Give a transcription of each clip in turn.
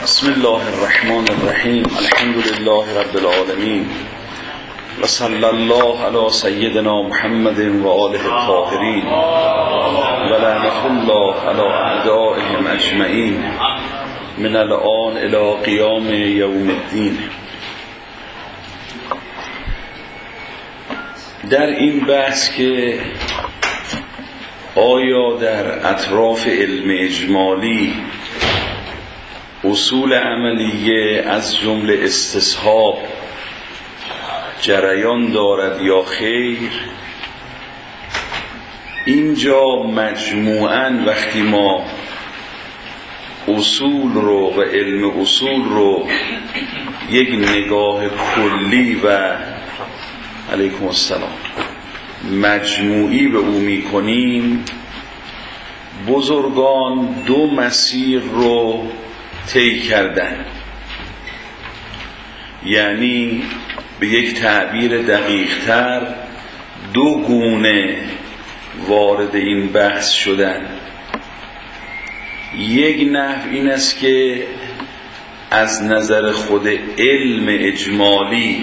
بسم الله الرحمن الرحیم. الحمد لله رب العالمین و صلی الله علی سیدنا محمد و آله الطاهرین و لعنة الله علی اعدائهم اجمعین من الآن الی قیام یوم الدین. در این بحث که آیا در اطراف علم اجمالی اصول عملیه از جمله استصحاب جریان دارد یا خیر، اینجا مجموعاً وقتی ما اصول رو و علم اصول رو یک نگاه کلی و علیکم السلام مجموعی به او میکنیم، بزرگان دو مسیر رو طی کردن، یعنی به یک تعبیر دقیق تر دو گونه وارد این بحث شدن. یک نحو این است که از نظر خود علم اجمالی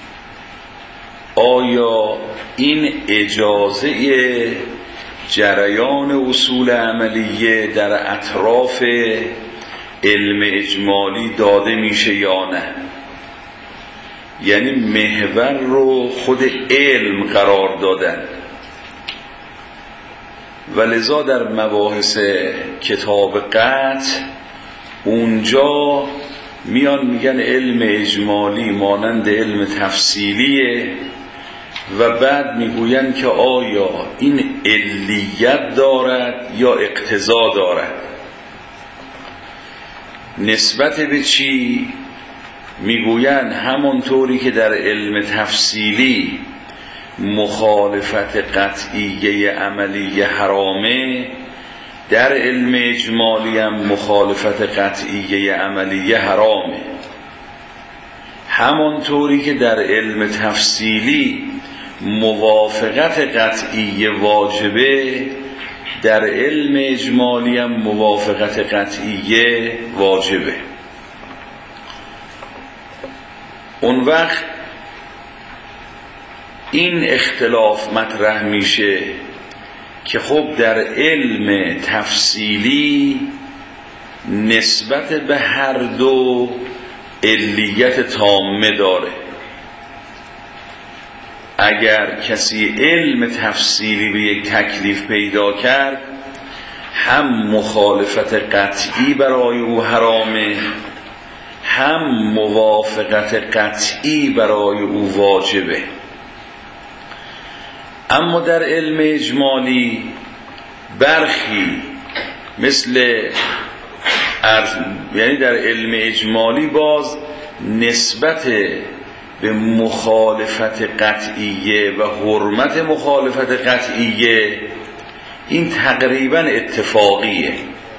آیا این اجازه جریان اصول عملیه در اطراف علم اجمالی داده میشه یا نه، یعنی محور رو خود علم قرار دادن. و لذا در مباحث کتاب قطع اونجا میان میگن علم اجمالی مانند علم تفصیلیه و بعد میگوین که آیا این علیت دارد یا اقتضا دارد. نسبت به چی؟ میگوین همونطوری که در علم تفصیلی مخالفت قطعیه عملیه حرامه، در علم اجمالی هم مخالفت قطعیه عملیه حرامه. همونطوری که در علم تفصیلی موافقت قطعیه واجبه، در علم اجمالی هم موافقت قطعیه واجبه. اون وقت این اختلاف مطرح میشه که خب در علم تفصیلی نسبت به هر دو علیت تامه داره. اگر کسی علم تفصیلی به یک تکلیف پیدا کرد، هم مخالفت قطعی برای او حرامه، هم موافقت قطعی برای او واجبه. اما در علم اجمالی برخی یعنی در علم اجمالی باز نسبت به مخالفت قطعیه و حرمت مخالفت قطعیه این تقریبا اتفاقیه.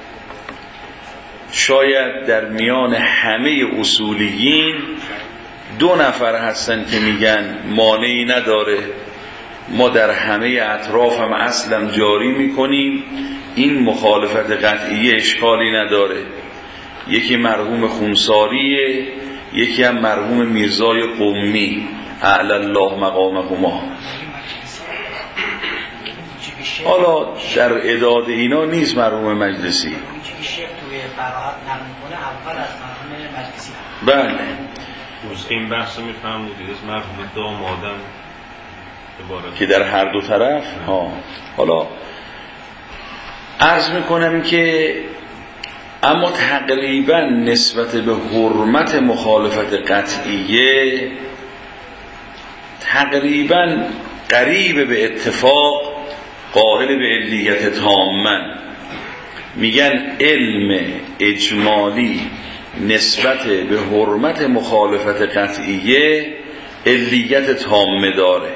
شاید در میان همه اصولیین دو نفر هستن که میگن مانعی نداره، ما در همه اطراف هم اصلا جاری میکنیم، این مخالفت قطعیه اشکالی نداره. یکی مرحوم خونساریه، یکی هم مرحوم میرزای قمی اعلی الله مقامهما. حالا در اعداد اینا نیست مرحوم مجلسی. بله این بحث میفهمودید از مرحوم دامادم که در هر دو طرف حالا عرض میکنم که اما تقریبا نسبت به حرمت مخالفت قطعیه تقریبا قریب به اتفاق قائل به علیت تامن. میگن علم اجمالی نسبت به حرمت مخالفت قطعیه علیت تامه داره،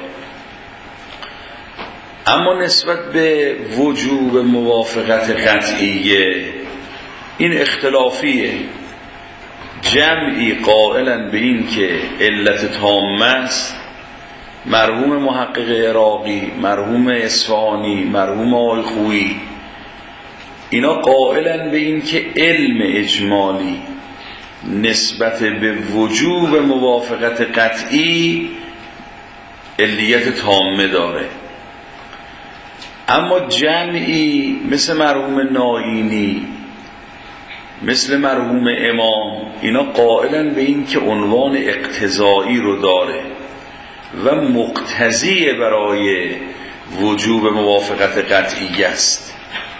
اما نسبت به وجوب موافقت قطعیه این اختلافیه. جمعی قائلن به این که علت تامه است، مرحوم محقق عراقی، مرحوم اصفهانی، مرحوم آقای خویی، اینا قائلن به این که علم اجمالی نسبت به وجوب موافقت قطعی علیت تامه داره. اما جمعی مثل مرحوم نائینی، مثل مرحوم امام، اینا قائلن به این که عنوان اقتضایی رو داره و مقتضی برای وجوب موافقت قطعی است.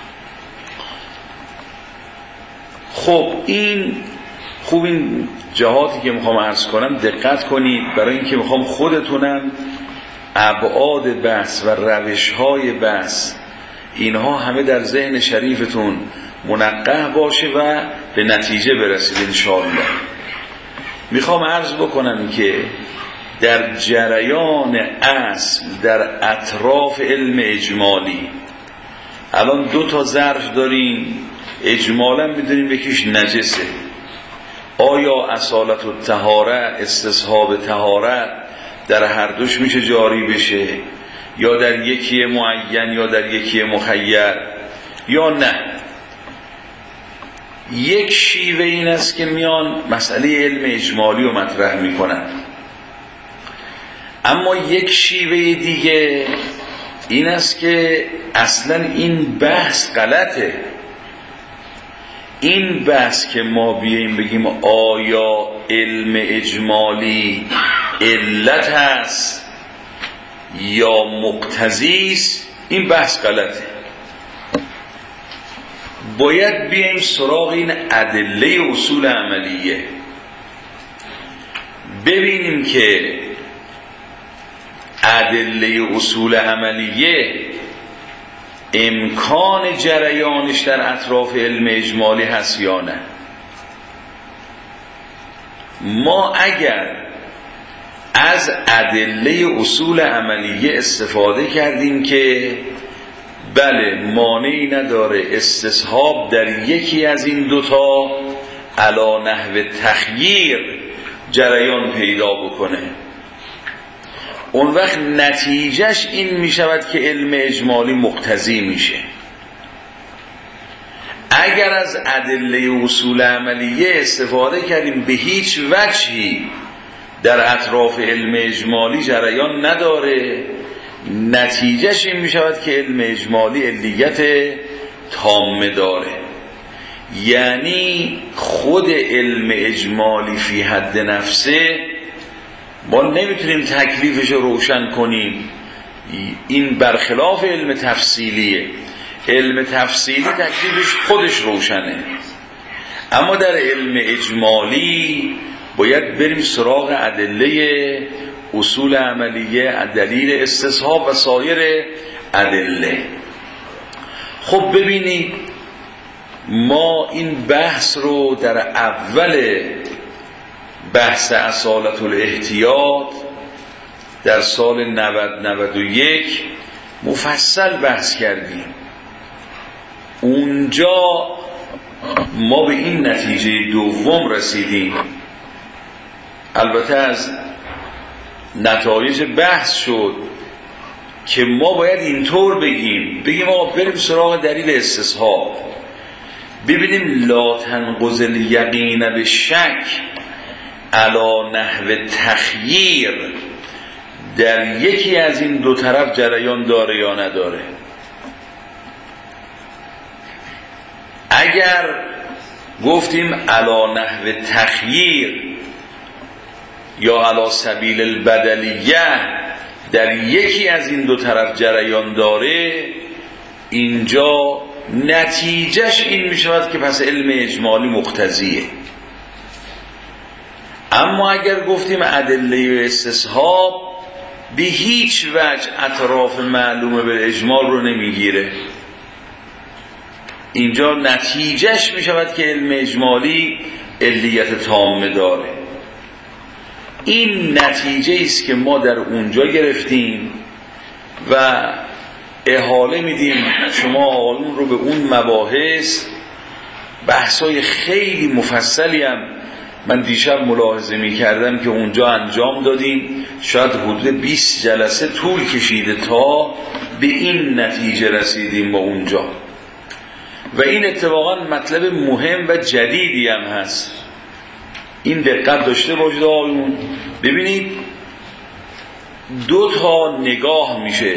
خب این خوب، این جهاتی که میخوام عرض کنم دقت کنید، برای اینکه میخوام خودتونم ابعاد بحث و روش‌های بحث اینها همه در ذهن شریفتون منقح باشه و به نتیجه برسید انشاءالله. میخوام عرض بکنم که در جریان اصل در اطراف علم اجمالی الان 2 ظرف داریم، اجمالا میدونیم یکیش نجسه، آیا اصالت الطهاره استصحاب طهارت در هر دوش میشه جاری بشه، یا در یکی معین یا در یکی مخیر یا نه. یک شیوه این است که میان مسئله علم اجمالی رو مطرح میکنن، اما یک شیوه دیگه این است که اصلا این بحث غلطه. این بحث که ما بیاییم بگیم آیا علم اجمالی علت هست یا مقتضی است، این بحث غلطه. باید بیاییم سراغ این ادله اصول عملیه، ببینیم که ادله اصول عملیه امکان جریانش در اطراف علم اجمالی هست یا نه. ما اگر از ادله اصول عملیه استفاده کردیم که بله مانعی نداره استصحاب در یکی از این 2 علی نحو تخییر جریان پیدا بکنه، اون وقت نتیجهش این می شود که علم اجمالی مقتضی میشه. اگر از ادله اصول عملیه استفاده کردیم به هیچ وجهی در اطراف علم اجمالی جریان نداره، نتیجهش این می شود که علم اجمالی علیت تامه داره. یعنی خود علم اجمالی فی حد نفسه ما نمیتونیم تکلیفش رو روشن کنیم، این برخلاف علم تفصیلیه. علم تفصیلی تکلیفش خودش روشنه، اما در علم اجمالی باید بریم سراغ ادله اصول عملیه، دلیل استصحاب و سایر ادله. خب ببینید ما این بحث رو در اول بحث اصالت الاحتیاط در سال 90-91 مفصل بحث کردیم. اونجا ما به این نتیجه دوم رسیدیم، البته از نتایج بحث شد که ما باید اینطور بگیم آقا بریم سراغ دلیل استصحاب، ببینیم لا تنقض الیقین به شک علی نحو تخییر در یکی از این 2 طرف جریان داره یا نداره. اگر گفتیم علی نحو تخییر یا علی سبیل البدلیه در یکی از این 2 طرف جریان داره، اینجا نتیجهش این می شود که پس علم اجمالی مقتضیه. اما اگر گفتیم ادله استصحاب به هیچ وجه اطراف معلومه به اجمال رو نمیگیره، اینجا نتیجهش می شود که علم اجمالی علیت تامه داره. این نتیجه است که ما در اونجا گرفتیم و احاله میدیم شما آقایون رو به اون مباحث. بحثای خیلی مفصلی هم من دیشب ملاحظه میکردم که اونجا انجام دادیم، شاید حدود 20 جلسه طول کشیده تا به این نتیجه رسیدیم با اونجا، و این اتفاقا مطلب مهم و جدیدی هم هست. این دقت داشته باشید آقایون. ببینید دو تا نگاه میشه،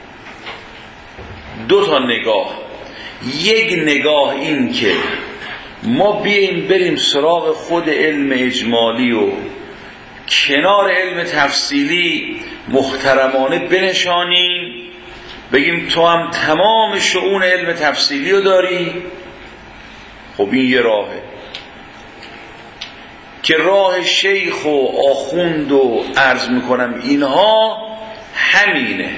دو تا نگاه. یک نگاه این که ما بریم سراغ خود علم اجمالی و کنار علم تفصیلی محترمانه بنشانیم، بگیم تو هم تمام شؤون علم تفصیلی رو داری. خب این یه راهه که راه شیخ و آخوند و عرض میکنم اینها همینه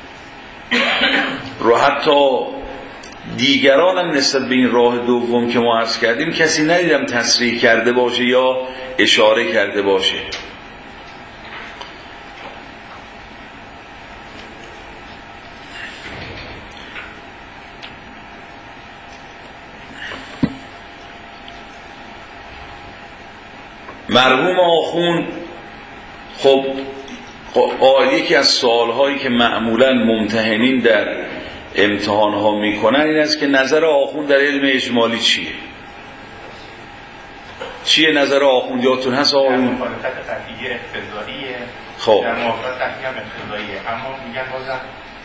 رو. حتی دیگران هم نسبت به این راه دوم که ما عرض کردیم کسی ندیدم تصریح کرده باشه یا اشاره کرده باشه. مرحوم آخوند خب یکی از سوالهایی که معمولا ممتحنین در امتحانها میکنن این است که نظر آخوند در علم اجمالی چیه؟ چیه نظر آخوند؟ یادتون هست آخوند؟ مخالفت قطعی اقتضاییه، خب در موافقت قطعی هم اقتضاییه، اما میگن بازم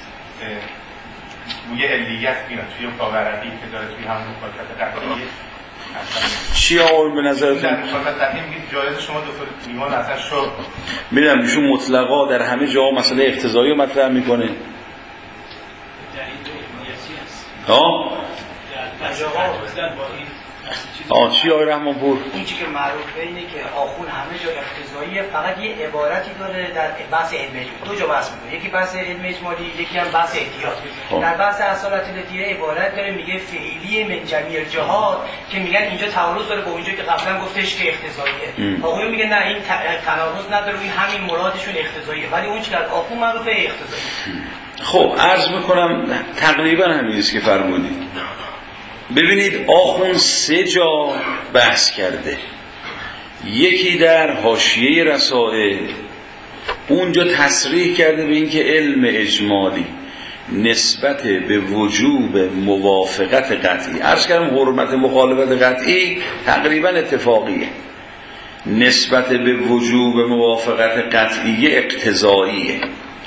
روی علیت میاد توی باورقی که داره توی همون مخالفت قطعی. چی آقایون به نظرتون؟ در مخالفت قطعی میگید جایز شما دکتر ایمان اصلا شد میدونم ایشون مطلقا در همه جا مسئله اقتضایی رو مطرح میکنه. ها؟ چی آقای رحمان پور؟ این چی که معروفه اینه که آخوند همه جا اقتضاییه، فقط یه عبارتی داره در بحث علم اجمالی. دو جا بحث میکنه، یکی بحث علم اجمالی، یکی هم بحث احتیاط. در بحث اصالت الادیه عبارت داره میگه فعلی من جمیع الجهات که میگن اینجا تعارض داره با اونجا که قبلا گفتش که اقتضاییه. آقایون میگه نه این تناقض نداره، این همین مرادشون اقتضاییه، ولی اون چی که آخوند معروفه اقتضاییه. خب عرض میکنم تقریبا همین است که فرمودید. ببینید آخوند 3 جا بحث کرده، یکی در حاشیه رسائل اونجا تصریح کرده به اینکه علم اجمالی نسبت به وجوب موافقت قطعی، عرض کردم حرمت مخالفت قطعی تقریبا اتفاقیه، نسبت به وجوب موافقت قطعی اقتضاییه.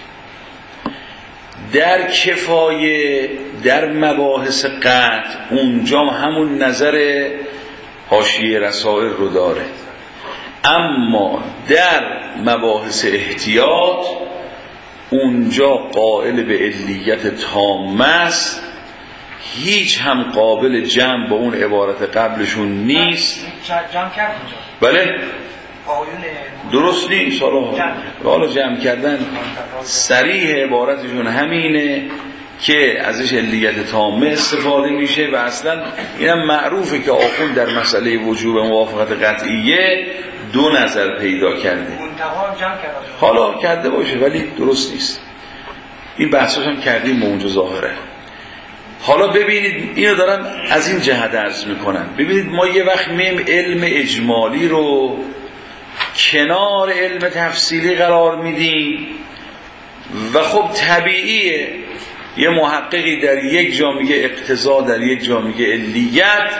در کفایه در مباحث قطع اونجا همون نظر حاشیه رسائل رو داره، اما در مباحث احتیاط اونجا قائل به علیت تامه است، هیچ هم قابل جمع با اون عبارت قبلشون نیست. جمع کرد اونجا بله درست نیست. حالا جمع کردن صریح عبارتشون همینه که ازش علیت تامه استفاده میشه و اصلا اینم معروفه که آخوند در مسئله وجوب موافقت قطعیه 2 نظر پیدا کرده. حالا کرده باشه ولی درست نیست. این بحثاش هم کردیم اونجا ظاهره. حالا ببینید اینو دارم از این جهت عرض میکنم. ببینید ما یه وقت میم علم اجمالی رو کنار علم تفصیلی قرار میدیم و خب طبیعیه یه محققی در یک جا میگه اقتضا، در یک جا میگه علیت.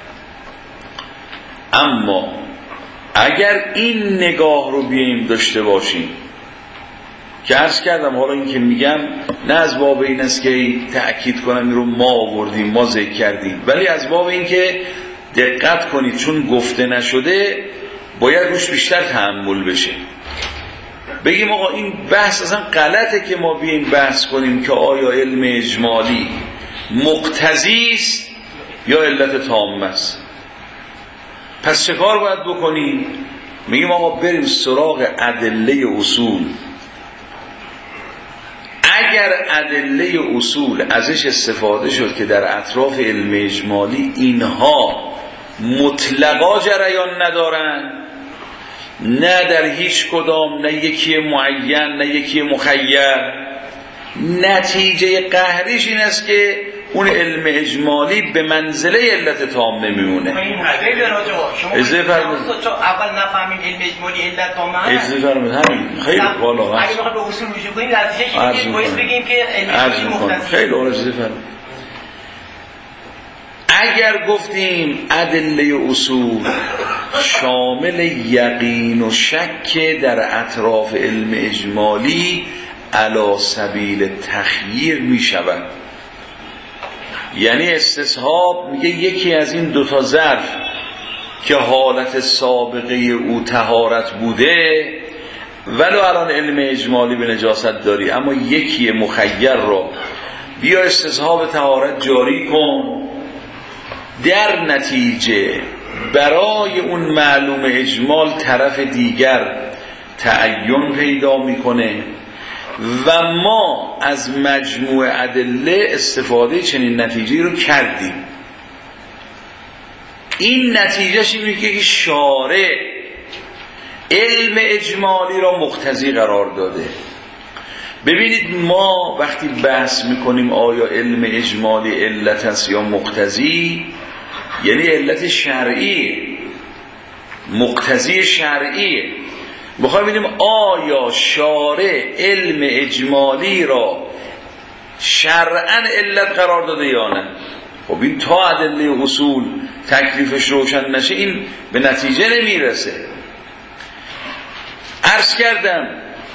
اما اگر این نگاه رو بیاییم داشته باشیم که عرض کردم، حالا این که میگم نه از باب این است که تأکید کنم این رو ما آوردیم ما ذکر کردیم، ولی از باب این که دقت کنید چون گفته نشده باید روش بیشتر تأمل بشه. بگیم آقا این بحث اصلا غلطه که ما بیاییم بحث کنیم که آیا علم اجمالی مقتضی است یا علت تامه است. پس چه کار باید بکنیم؟ میگیم آقا بریم سراغ ادله اصول. اگر ادله اصول ازش استفاده شد که در اطراف علم اجمالی اینها مطلقا جریان ندارن، نه در هیچ کدام، نه یکی معین نه یکی مخیر، نتیجه قهریش این است که اون علم اجمالی به منزله علت تامه میمونه. اجازه فرمایید اول نفهمیم علم اجمالی علت تامه اجازه فرمایید همین خیلی بالا هست. اگه بخوایم به اصول رجوع کنیم نتیجه چیه؟ باید بگیم که علم اجمالی مختص. خیلی اجازه فرمایید. اگر گفتیم ادله اصول شامل یقین و شک در اطراف علم اجمالی علی سبیل تخییر می شود، یعنی استصحاب میگه یکی از این دوتا ظرف که حالت سابقه او طهارت بوده ولو الان علم اجمالی به نجاست داری، اما یکی مخیر را بیا استصحاب طهارت جاری کن، در نتیجه برای اون معلوم اجمال طرف دیگر تعین پیدا میکنه و ما از مجموع ادله استفاده چنین نتیجه رو کردیم. این نتیجهش اینه که شارع علم اجمالی را مقتضی قرار داده. ببینید ما وقتی بحث میکنیم آیا علم اجمالی علت است یا مقتضی، یعنی علت شرعی، مقتضی شرعی، بخوایم ببینیم آیا شارع علم اجمالی را شرعاً علت قرار داده یا نه. خب این تا ادله اصول تکلیفش روشن نشه این به نتیجه نمیرسه. عرض کردم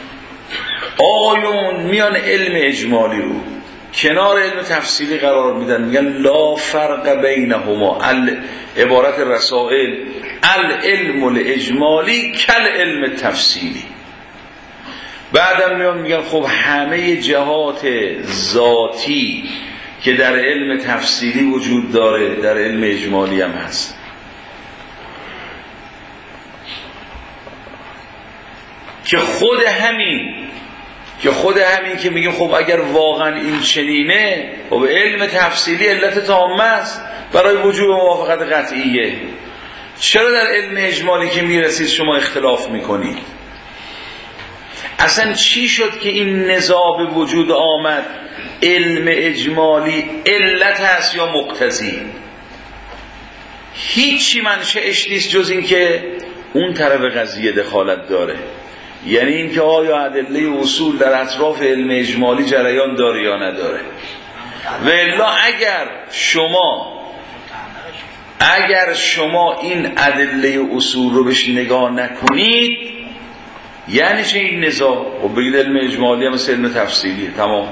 آقایون میان علم اجمالی رو کنار علم تفصیلی قرار میدن، میگن لا فرق بینهما، عبارت رسائل العلم الاجمالی کل علم تفصیلی. بعدم میگن خب همه جهات ذاتی که در علم تفصیلی وجود داره در علم اجمالی هم هست. که خود همین که میگیم خب اگر واقعا این چنینه خب علم تفصیلی علت تامه است برای وجوب موافقت قطعیه، چرا در علم اجمالی که میرسید شما اختلاف میکنید؟ اصلا چی شد که این نزاع به وجود آمد؟ علم اجمالی علت هست یا مقتضی؟ هیچی منشأش نیست جز این که اون طرف قضیه دخالت داره، یعنی این که آیا ادله اصول در اطراف علم اجمالی جریان داره یا نداره. و الا اگر شما این ادله اصول رو بهش نگاه نکنید یعنی چه این نزاع؟ خب بگید علم اجمالی هم مثل علم تفصیلیه، تمام.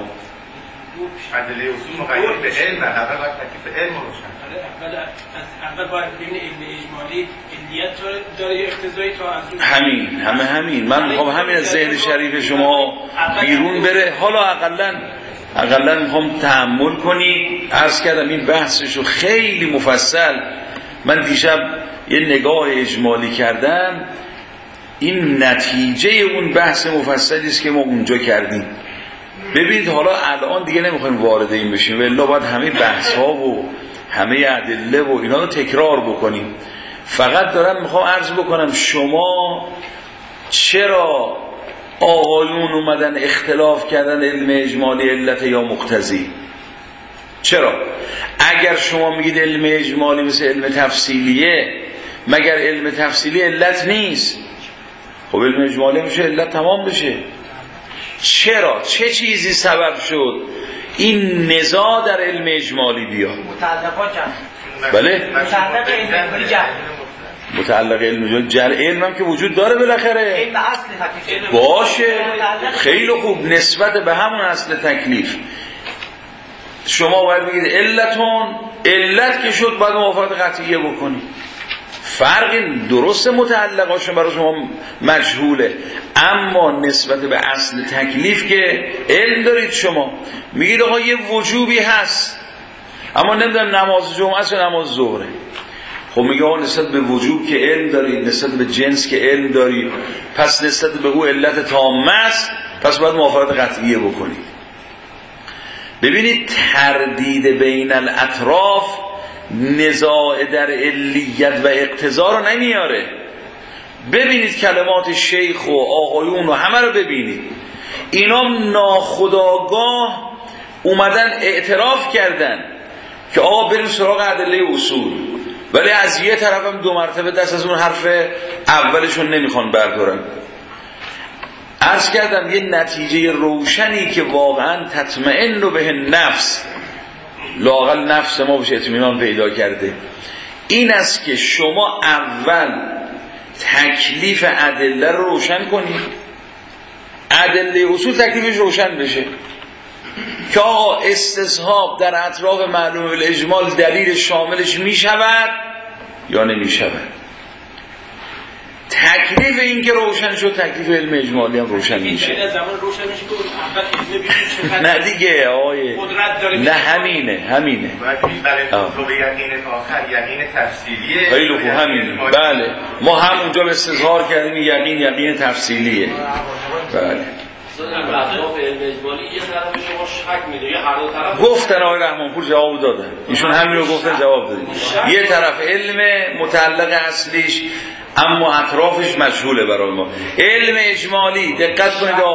ادله اصول مقید به علم، اول باید تکلیف علم رو روشن. اول باید ببین علم اجمالی علیت داره اقتضایی تا از همین من میخوام همین از ذهن شریف شما بیرون بره. حالا اقلا میخوام تأمل کنید. عرض کردم این بحثشو خیلی مفصل من دیشب یه نگاه اجمالی کردم، این نتیجه اون بحث مفصلی است که ما اونجا کردیم. ببینید حالا الان دیگه نمیخوایم وارد این بشیم، الا باید همه بحث ها و همه ادله و اینا رو تکرار بکنیم. فقط دارم میخوام عرض بکنم شما چرا آقایون اومدن اختلاف کردن علم اجمالی علت یا مقتضی؟ چرا؟ اگر شما میگید علم اجمالی مثل علم تفصیلیه، مگر علم تفصیلی علت نیست؟ خب علم اجمالی میشه علت تمام بشه. چرا؟ چه چیزی سبب شد این نزاع در علم اجمالی بیاد؟ متعلقات جمع. بله؟ متعلق علم اجمالی جمع. متعلق علم اجمالی علم هم که وجود داره بالاخره. علم اصل تکلیف باشه، خیلی خوب، نسبت به همون اصل تکلیف شما باید بگید علت که شد باید موافقت قطعیه بکنید. فرقی درست متعلقاشون برای شما مجهوله، اما نسبت به اصل تکلیف که علم دارید شما میگید آقا یه وجوبی هست اما نمیدونم نماز جمعه است یا نماز ظهره. خب میگه آقا نسبت به وجوب که علم دارید، نسبت به جنس که علم دارید، پس نسبت به او علت تامه است، پس باید موافقت قطعیه بکنید. ببینید تردید بین الاطراف نزاع در علیت و اقتضا رو نمیاره. ببینید کلمات شیخ و آقایون و همه رو ببینید، اینا ناخودآگاه اومدن اعتراف کردن که آقا بریم سراغ ادله اصول، ولی از یه طرف هم دو مرتبه دست از اون حرف اولشون نمیخوان بردارن. عرض کردم یه نتیجه روشنی که واقعا تطمئن به نفس لااقل نفس ما بهش اطمینان پیدا کرده، این است که شما اول تکلیف ادله رو روشن کنید، ادله اصول تکلیفش روشن بشه که آقا استصحاب در اطراف معلوم الاجمال دلیل شاملش می شود یا نمی شود. تکلیف این که روشن شد، تکلیف علم اجمالی هم روشن میشه. نه دیگه آقای نه همینه تو به یقین آخر یقین تفصیلیه. خیلی خوب همینه. بله ما هم اونجا به استظهار کردیم یقین تفصیلیه. بله اطراف علم اجمالی یه طرف شما شک میده یا هر دو طرف گفتن آقای رحمانپور جواب دادن، ایشون همین رو گفتن جواب دادن. یه طرف علم متعلق اصلیش اما اطرافش مجهوله برای ما. علم اجمالی دقت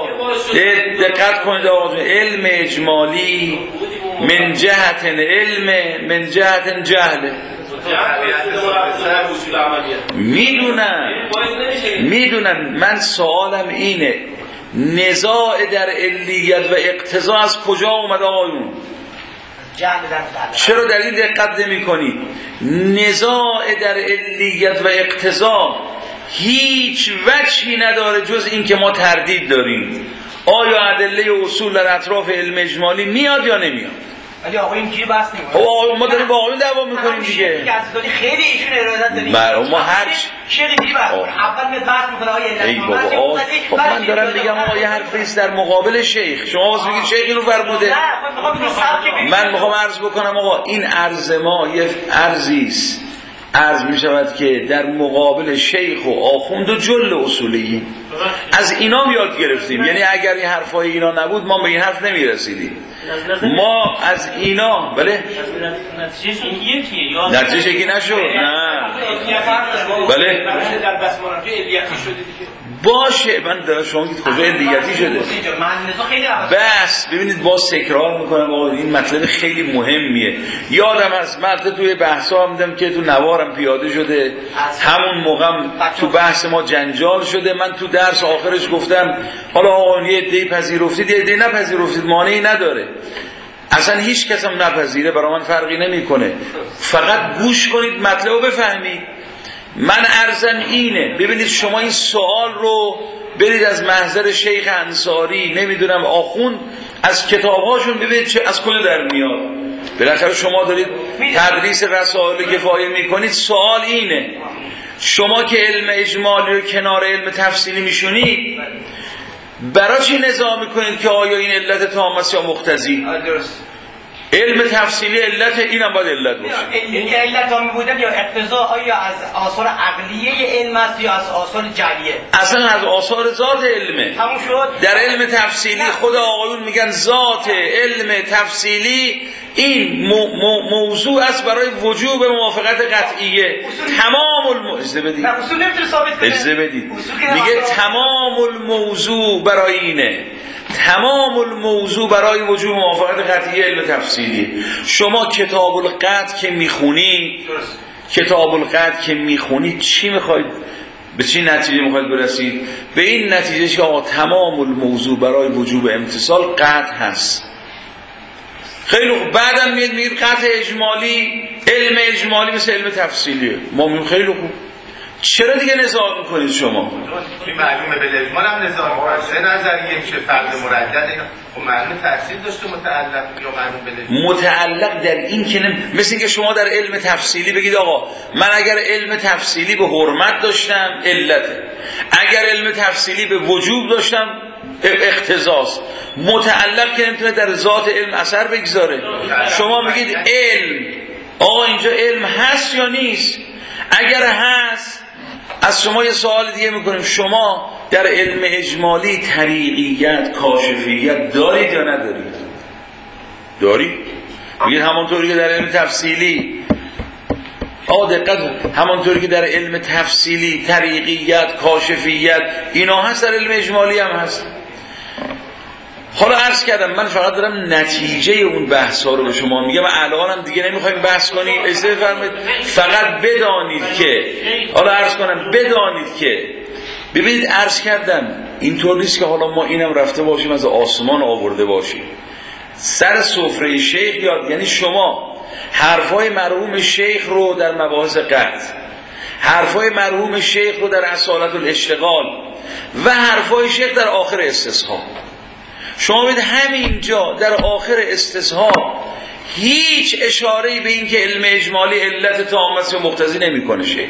کنید آقا علم اجمالی من جهت علم من جهت جهله. میدونن من سوالم اینه نزاع در علیت و اقتضا از کجا اومد آقایون؟ چرا در این دقت نمی کنید؟ نزاع در علیت و اقتضا هیچ وجهی نداره جز این که ما تردید داریم آیا ادله اصول در اطراف علم اجمالی میاد یا نمیاد. ولی آقا اینجوری بحث نمی‌کنه. ما داریم با آقایون دعوا می‌کنیم دیگه. خیلی ایشون ارادت داریم. بله ما هر شیخ دیگه بحث اول می بحث می‌کنه آقا ای بابا خب من دارم میگم آقا یه حرفی است در مقابل شیخ، شما واسه میگید شیخ اینو فرموده. من می‌خوام عرض بکنم آقا این عرض ما یه عرضی است عرض می شود که در مقابل شیخ و آخوند و جل اصولیین از اینا یاد گرفتیم. یعنی اگر این حرفای اینا نبود ما به این حرف نمی رسیدیم. ما از اینا بله نتیجه یکی نشد. نه بله باشه من دارم شما که کجا علیتی شده بس ببینید باز تکرار میکنم آقا این مطلب خیلی مهمیه. یادم از من توی بحثا هم دیدم که تو نوارم پیاده شده، همون موقع تو بحث ما جنجال شده. من تو درس آخرش گفتم حالا آقا یه عده‌ای پذیرفتید یه عده‌ای نپذیرفتید مانعی نداره، اصلا هیچ کس هم نپذیره برای من فرقی نمیکنه، فقط گوش کنید مطلب رو بفهمید. من عرضم اینه ببینید شما این سوال رو برید از محضر شیخ انصاری نمیدونم آخوند از کتابهاشون ببینید چه از کجا در میاد. بالاخره شما دارید تدریس رسائل کفایه میکنید. سوال اینه شما که علم اجمالی رو کنار علم تفصیلی میشونید برای چی نزاع میکنید که آیا این علت تام است یا مقتضی؟ علم تفصیلی علت اینم باید علت باشه. این علت ها میبودن یا اقتضا آیا از آثار عقلیه علم است یا از آثار جلیه؟ اصلا از آثار ذات علمه. تموم شد. در علم تفصیلی خود آقایون میگن ذات علم تفصیلی این موضوع است برای وجوب موافقت قطعیه. تمام اجازه بدید. اصول نمیتونه ثابت کنه. اجازه بدید. میگه تمام الموضوع برای اینه. تمام الموضوع برای وجوب موافقت قطعیه علم تفصیلی. شما کتاب القطع که میخونید چی میخواید؟ به چی نتیجه میخواید برسید؟ به این نتیجه که آقا تمام الموضوع برای وجوب امتصال قطع هست. خیلی خوب. بعدم میگید قطع اجمالی علم اجمالی مثل علم تفصیلیه. ما میگیم خیلی خوب. چرا دیگه نزاع میکنید شما؟ این معلومه به اجمال هم نزاع میکنید. سه نظریه میشه فرد مردد اینا. خب معلوم تفصیل داشته متعلق یا معلوم به متعلق در این که مثل اینکه شما در علم تفصیلی بگید آقا من اگر علم تفصیلی به حرمت داشتم علته، اگر علم تفصیلی به وجوب داشتم اقتضاست. متعلق که نمیتونه در ذات علم اثر بگذاره. شما میگید علم آقا اینجا علم هست یا نیست؟ اگر هست از شما یه سوال دیگه میکنیم شما در علم اجمالی طریقیت کاشفیت دارید یا ندارید؟ دارید؟ میگید همانطوری که در علم تفصیلی دقت همانطوری که در علم تفصیلی طریقیت کاشفیت اینا هست در علم اجمالی هم هست. حالا عرض کردم من فقط دارم نتیجه اون بحث ها رو به شما میگم. الان هم دیگه نمیخوایم بحث کنیم. اجازه بفرمایید فقط بدانید که حالا عرض کنم بدانید که ببینید عرض کردم اینطور نیست که حالا ما اینم رفته باشیم از آسمان آورده باشیم. سر سفره شیخ یاد، یعنی شما حرفای مرحوم شیخ رو در مباحث قطع، حرفای مرحوم شیخ رو در اصالت الاشتغال و حرفای شیخ در آخر استصحاب، شما بید همینجا در آخر استصحاب هیچ اشاره‌ای به این که علم اجمالی علت تامه است و مقتضی نمی‌کنه شیخ.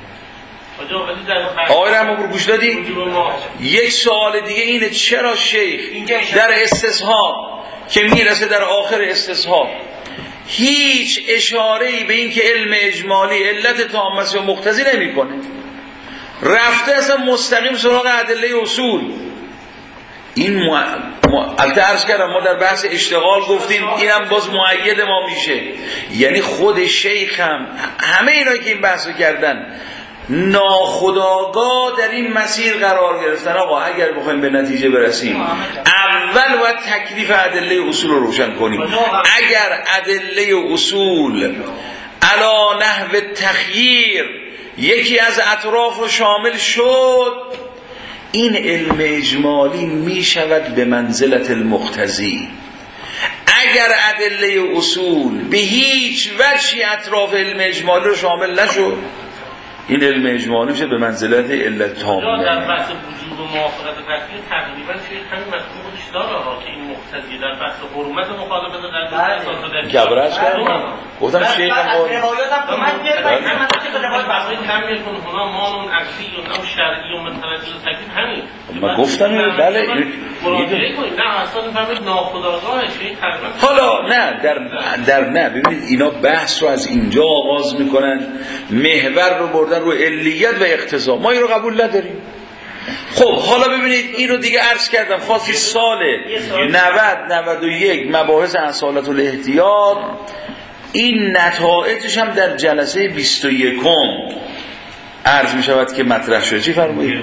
آقای رحم‌الله گوش دادی؟ یک سوال دیگه اینه چرا شیخ در استصحاب که میرسه در آخر استصحاب هیچ اشاره‌ای به این که علم اجمالی علت تامه است و مقتضی نمی‌کنه، رفته اصلا مستقیم سراغ ادله اصول. این البته عرض کردم ما در بحث اشتغال گفتیم اینم باز مؤید ما میشه، یعنی خود شیخ هم همه اینایی که این بحثو کردن ناخودآگاه در این مسیر قرار گرفتن. آقا اگر بخوایم به نتیجه برسیم اول باید تکلیف ادله اصول رو روشن کنیم. اگر ادله اصول علی نحو تخییر یکی از اطراف رو شامل شد، این علم اجمالی می شود به منزلت المقتضی. اگر ادله اصول به هیچ وجهی اطراف علم اجمالی رو شامل نشد، این علم اجمالی میشه به منزلت علت تامه. در بحث وجوب و موافقت قطعی تقریبا توی همین مفهوم خودش داره که این مقتضی در بحث حرمت مخالفت قطعی گبرش کردم گفتم شیخ هم از روایاتم کمک می‌کنه من چه روایت بحثی کم می‌کنه هنا مانون عکسی و نو شرعی و متوجه تکلیف همین. من گفتم بله نه اصلا فهمید ناخودآگاه شیخ تقریبا. حالا نه ببینید اینا بحث رو از اینجا آغاز میکنن، محور رو بردن رو علیت و اقتضا، ما این رو قبول نداریم. خب حالا ببینید این رو دیگه عرض کردم خاصی سال 90-91 مباحث اصالت الاحتیاط، این نتایجش هم در جلسه 21 عرض می شود که مطرح شد. چی فرمایید؟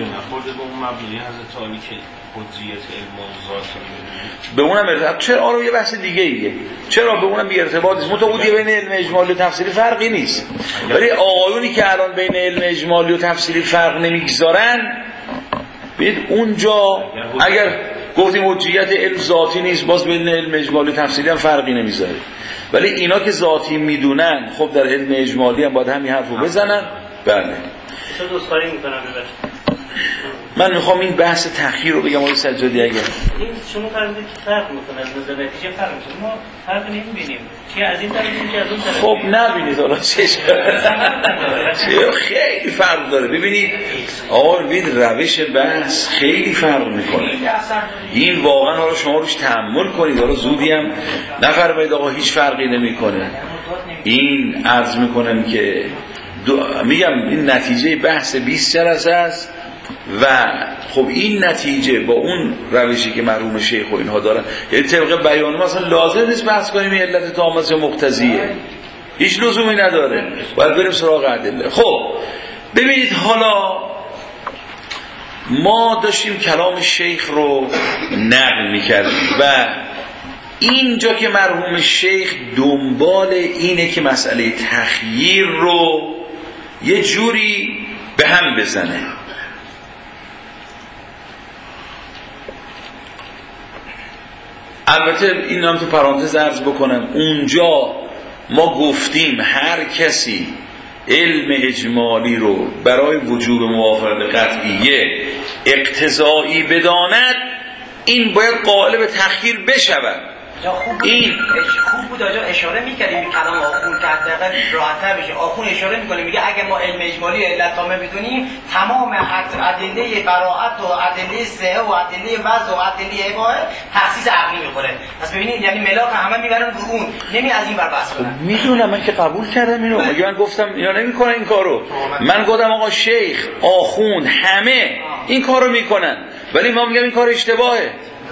به اونم ارتباط چرا؟ آره یه بحث دیگه ایه. چرا به اونم بی ارتباط نیست، متعودی بین علم اجمالی و تفسیری فرقی نیست. ولی آقایونی که الان بین علم اجمالی و تفسیری فرق نمیگذارن، ببینید اونجا اگر گفتیم حجیت علم ذاتی نیست، باز بین علم اجمالی و تفسیری هم فرقی نمیذاره. ولی اینا که ذاتی میدونن، خب در علم اجمالی هم باید همین حرفو بزنن. بله چه دوستایی میکنن ببخشید. من میخوام این بحث تأخیر رو بگم آقای سجادی. اگر این شما فرمودید که فرق میکنه از نظر نتیجه فرق میکنه، ما فرق نمیبینیم که از این طرف که از اون طرف. خب نبینید حالا چه خیلی فرق داره. ببینید آقا ببینید روش بحث خیلی فرق میکنه. این واقعا حالا شما روش تأمل کنید، حالا زودی هم نفرمایید آقا هیچ فرقی نمیکنه. این عرض میکنم که میگم این نتیجه بحث 20 جلسه است و خب این نتیجه با اون روشی که مرحوم شیخ و اینها دارن، یعنی طبق بیان ما اصلا لازم نیست بحث کنیم این علت تامه یا مقتضیه، هیچ لزومی نداره، باید بریم سراغ ادله. خب ببینید حالا ما داشتیم کلام شیخ رو نقل میکردیم و اینجا که مرحوم شیخ دنبال اینه که مسئله تخییر رو یه جوری به هم بزنه. البته این هم تو پرانتز عرض بکنم، اونجا ما گفتیم هر کسی علم اجمالی رو برای وجوب موافقت قطعیه اقتضایی بداند، این باید قائل به تخییر بشود. این خوب بود آجا اشاره میکردیم به کلام آخون که حداقل راحت‌تر بشه. آخون اشاره میکنه میگه اگه ما علم اجمالی علت تامه بدونیم، تمام ادله براءت و ادله صحه و ادله وضع و ادله اباحه تخصیص عقلی میخوره. پس ببینید یعنی ملاک همه میبرن رو اون، نمی از این ور بحث کنن. میدونم من که قبول کردم اینو، مگه من گفتم اینا نمیکنن این کارو؟ من گفتم آقا شیخ آخون همه این کارو میکنن، ولی ما میگم این کار اشتباهه.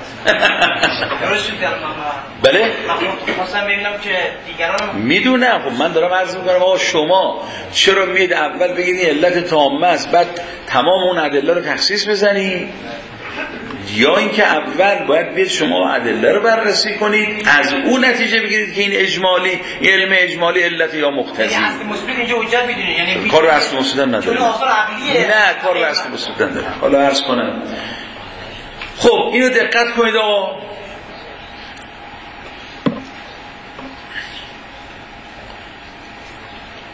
بله خواستم ببینم که دیگران میدونم. خب من دارم عرض میکنم آقا شما چرا میید اول بگید این علت تامه است بعد تمام اون ادله رو تخصیص بزنی، یا اینکه اول باید بیاد شما ادله رو بررسی کنید از اون نتیجه بگیرید که این اجمالی علم اجمالی علت یا مقتضی. یعنی اصل مثبت اینجا حجت میدونید، یعنی کار اصل مثبت نداره. نه کار اصل مثبت نداره. حالا عرض کنم خب اینو دقت کنید آقا،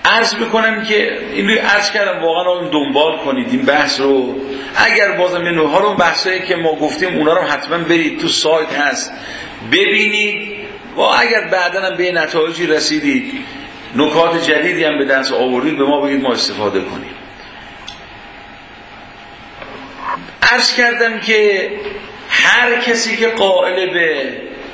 عرض میکنم که این رو عرض کردم، واقعا دنبال کنید این بحث رو. اگر بازم این ها رو بحثایی که ما گفتیم اونا رو حتما برید تو سایت هست ببینید و اگر بعداً هم به نتایجی رسیدید نکات جدیدی هم به دست آوردید به ما بگید، ما استفاده کنیم. عرض کردم که هر کسی که قائل به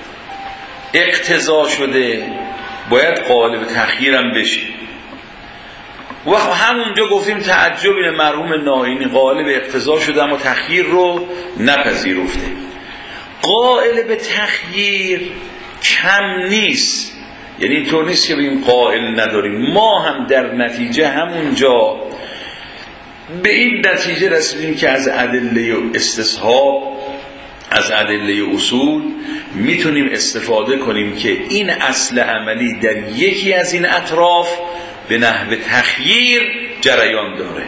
اقتضا شده باید قائل به تخییرم بشه. و همونجا گفتیم تعجب اینه مرحوم ناینی قائل به اقتضا شده اما تخییر رو نپذیرفته. قائل به تخییر کم نیست، یعنی اینطور نیست که بگیم قائل نداریم. ما هم در نتیجه همونجا به این نتیجه رسیدیم که از ادله استصحاب، از ادله اصول میتونیم استفاده کنیم که این اصل عملی در یکی از این اطراف به نحو تخییر جریان داره.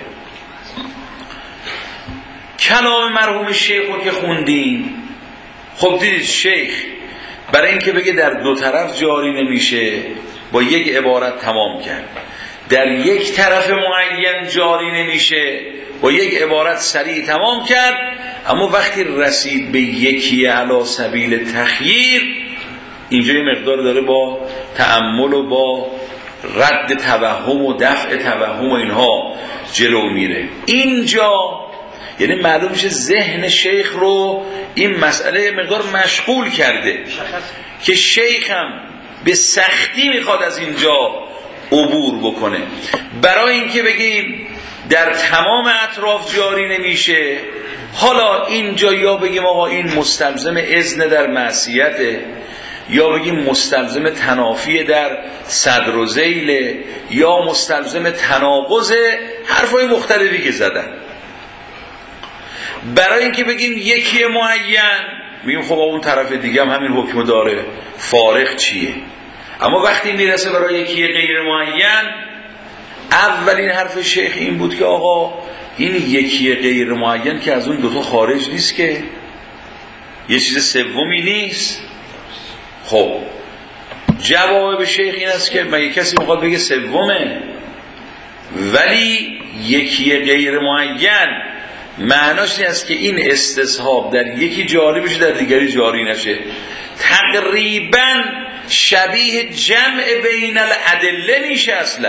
کلام مرحوم شیخ رو که خوندیم، خب دیدید شیخ برای اینکه بگه در دو طرف جاری نمیشه با یک عبارت تمام کرد، در یک طرف معین جاری نمیشه با یک عبارت سریع تمام کرد، اما وقتی رسید به یکی علی سبیل تخییر اینجا یه مقدار داره با تأمل و با رد توهم و دفع توهم و اینها جلو میره. اینجا یعنی معلوم میشه ذهن شیخ رو این مسئله مقدار مشغول کرده که شیخ هم به سختی میخواد از اینجا عبور بکنه. برای اینکه بگیم در تمام اطراف جاری نمیشه، حالا اینجا یا بگیم آقا این مستلزم اذن در معصیته، یا بگیم مستلزم تنافی در صدر و ذیل، یا مستلزم تناقض، حرفای مختلفی که زدن. برای اینکه بگیم یکی معین میگیم خب اون طرف دیگه هم همین حکم داره، فارق چیه؟ اما وقتی میرسه برای یکی غیر معین، اولین حرف شیخ این بود که آقا این یکی غیر معین که از اون دوتا خارج نیست، که یه چیز سومی نیست. خب جواب به شیخ این است که مگه کسی میخواد بگه سومه؟ ولی یکی غیر معین معناش این است که این استصحاب در یکی جاری بشه در دیگری جاری نشه. تقریبا شبیه جمع بین الادله میشه. اصلا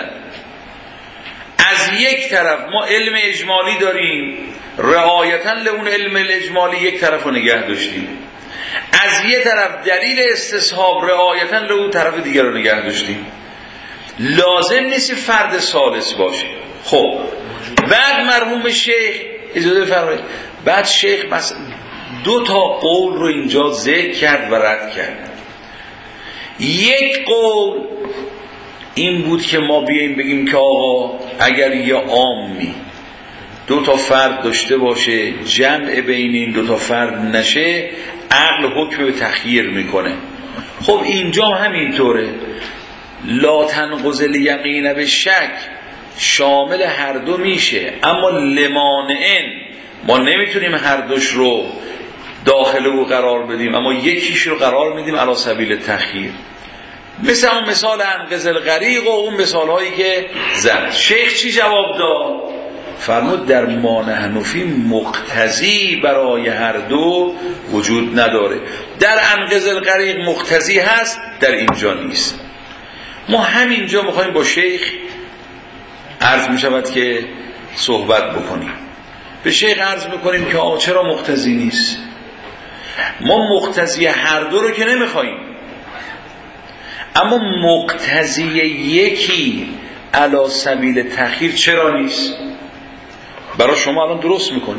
از یک طرف ما علم اجمالی داریم، رعایتا لون علم اجمالی یک طرف رو نگه داشتیم، از یک طرف دلیل استصحاب رعایتا لون طرف دیگر رو نگه داشتیم. لازم نیست فرد ثالث باشه. خب بعد مرحوم شیخ اجازه بفرمایید، بعد شیخ مثلا دو تا قول رو اینجا ذکر کرد و رد کرد. یک قول این بود که ما بیاییم بگیم که آقا اگر یه عامی دو تا فرد داشته باشه، جمع بین این دو تا فرد نشه، عقل حکم به تخییر میکنه. خب اینجا همینطوره، لا تنقض الیقین به شک شامل هر دو میشه، اما لمانعن ما نمیتونیم هر دوش رو داخل او قرار بدیم، اما یکیش رو قرار میدیم علی سبیل تخییر. مثل اون مثال انقذ الغریق و اون مثال هایی که زد. شیخ چی جواب داد؟ فرمود در ما نحن فی مقتضی برای هر دو وجود نداره. در انقذ الغریق مقتضی هست، در اینجا نیست. ما همینجا میخوایم با شیخ عرض میشود که صحبت بکنیم. به شیخ عرض میکنیم که چرا مقتضی نیست؟ ما مقتضی هر دو رو که نمیخوایم، اما مقتضی یکی علی سبیل تخییر چرا نیست؟ برای شما الان درست میکنیم.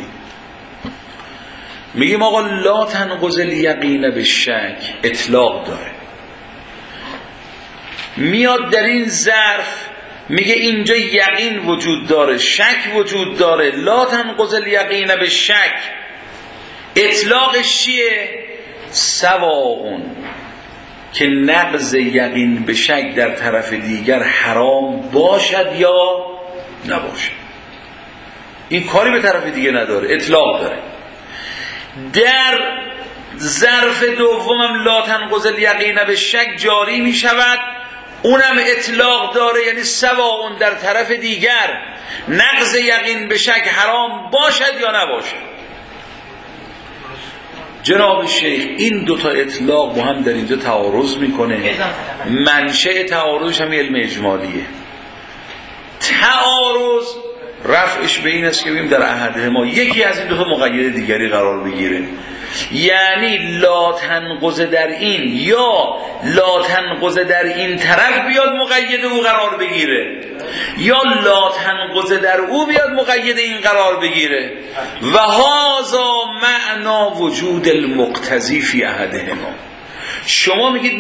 میگیم آقا لا تنقض الیقین به شک اطلاق داره، میاد در این ظرف میگه اینجا یقین وجود داره، شک وجود داره. لا تنقض الیقین به شک اطلاقش چیه؟ سواء که نقض یقین به شک در طرف دیگر حرام باشد یا نباشد. این کاری به طرف دیگه نداره، اطلاق داره. در ظرف دومم لا تنقض الیقین به شک جاری می شود، اونم اطلاق داره، یعنی سواء در طرف دیگر نقض یقین به شک حرام باشد یا نباشد. جناب شیخ این دوتا اطلاق با هم در اینجا تعارض میکنه. منشأ تعارضش هم علم اجمالیه. تعارض رفعش به این است که ببینیم در احده ما یکی از این دوتا مقید دیگری قرار بگیره، یعنی لا تنقض در این یا لا تنقض در این طرف بیاد مقید او قرار بگیره، یا لا تنقض در او بیاد مقید این قرار بگیره. و هذا معنا وجود المقتضی فی احدهما. شما میگید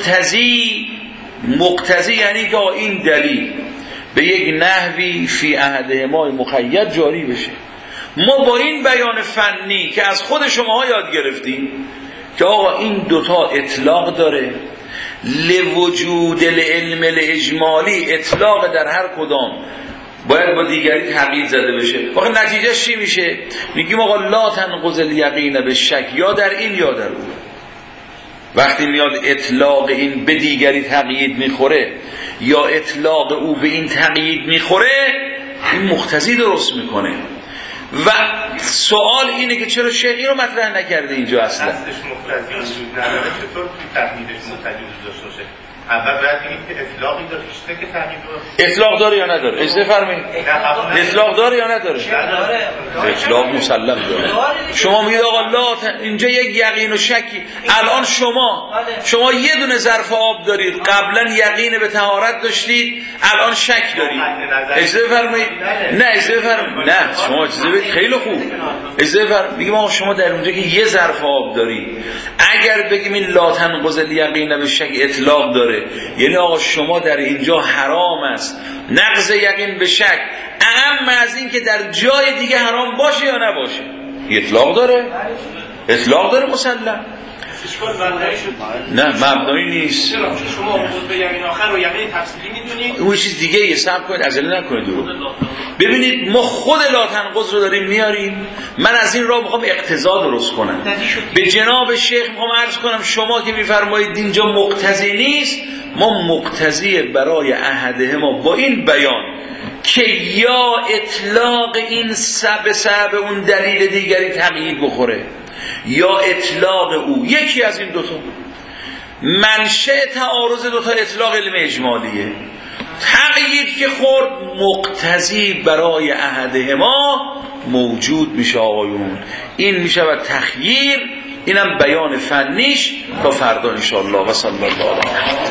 مقتضی یعنی که این دلیل به یک نحوی فی احدهما مقید جاری بشه. ما با این بیان فنی که از خود شماها یاد گرفتیم که آقا این دوتا اطلاق داره، لوجود العلم الاجمالی اطلاق در هر کدام باید با دیگری تقیید زده بشه. واقعا نتیجه چی میشه؟ میگیم آقا لا تنقض الیقین به شک، یا در این یا در اون. وقتی میاد اطلاق این به دیگری تقیید میخوره یا اطلاق او به این تقیید میخوره، این مقتضی درست میکنه. و سوال اینه که چرا شیخ این رو مطرح نکرده اینجا اصلا؟ هستش مقتضی وجود نداره، چطور توی تقییدش مقتضی داشته باشه؟ اول باید بگیم که اطلاقی داشته که تقیید رو اطلاق داره یا نداره؟ اجازه فرمایید. اطلاق داره یا نداره؟ اطلاق مسلم داره. شما میگید آقا لا اینجا یک یقین و شکی. الان شما یه دونه ظرف آب دارید، قبلا یقین به طهارت داشتید، الان شک دارید. اجازه فرمایید. نه اجازه فرمایید. نه شما اجازه بدید، خیلی خوب. اجازه فرمایید. میگم آقا شما در اونجا که یه ظرف آب دارید، اگر بگیم این لا تنقض الیقین به شک اطلاق داره، یعنی آقا شما در اینجا حرام است نقض یقین به شک، اهم از این که در جای دیگه حرام باشه یا نباشه. اطلاق داره مسلم. نه مبنایی نیست. شما عبود به یقین آخر و یقین تفصیلی میدونید، اون چیز دیگه یه صبر کنید، عجله نکنید. ببینید ما خود لا تنقض رو داریم میاریم. من از این راه میخوام اقتضا درست کنم. به جناب شیخ میخوام عرض کنم شما که میفرمایید اینجا مقتضی نیست، ما مقتضی برای احده ما با این بیان که یا اطلاق این سبب اون دلیل دیگری تقیید بخوره یا اطلاق او، یکی از این دوتا. منشأ تعارض دوتا اطلاق علم اجمالیه. تقیید که خورد مقتضی برای احده ما موجود میشه آقایون. این میشه و تخییر. اینم بیان فنیش تا فردا انشاءالله. و صلی الله علیه